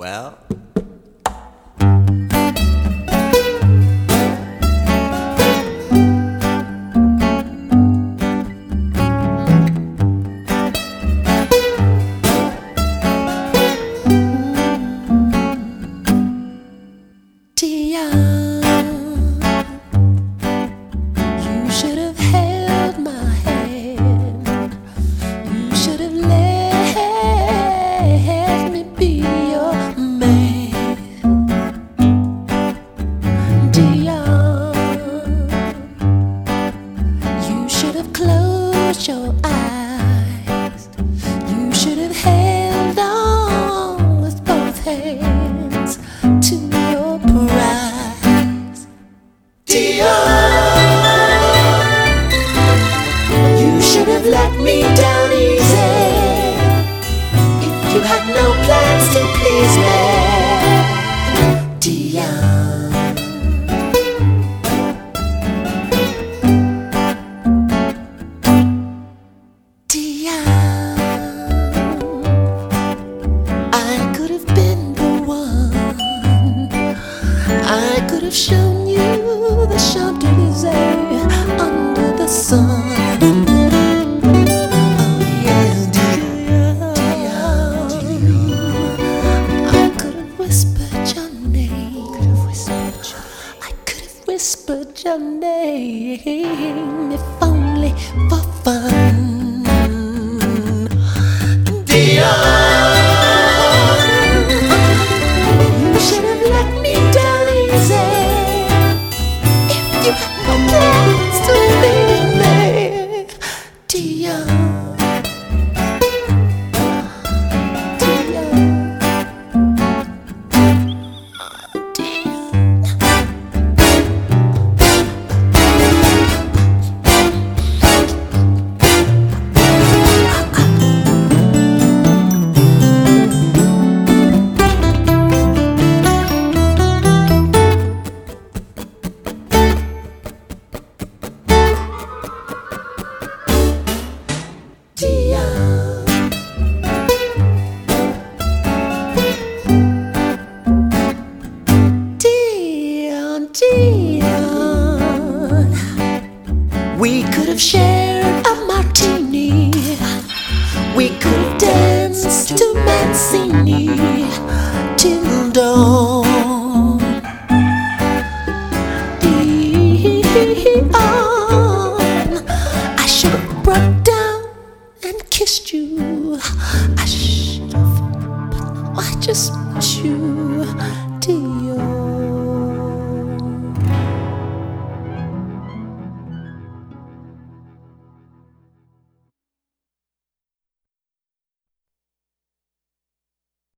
Well, you should have held my hand. You should have let me be your man. Dion, you should have closed your eyes. You should have held on with both hands to your prize. Dion, You should have let me down easy if you had no plans to please me. Dion, Dion, I could have been the one. I could have shown you the Champs-Élysées under the sun. Yes, Dion, I could have whispered your name. I could have whispered your name if only for fun. Dion, You should have let me down easy if you had no plans to leave me. Dion, Dion, Dion. Dion, Dion, we could have shared a martini. We could have danced to Mancini till dawn. Dion, I should have broke down and kissed you. I should have, but no, I just miss you.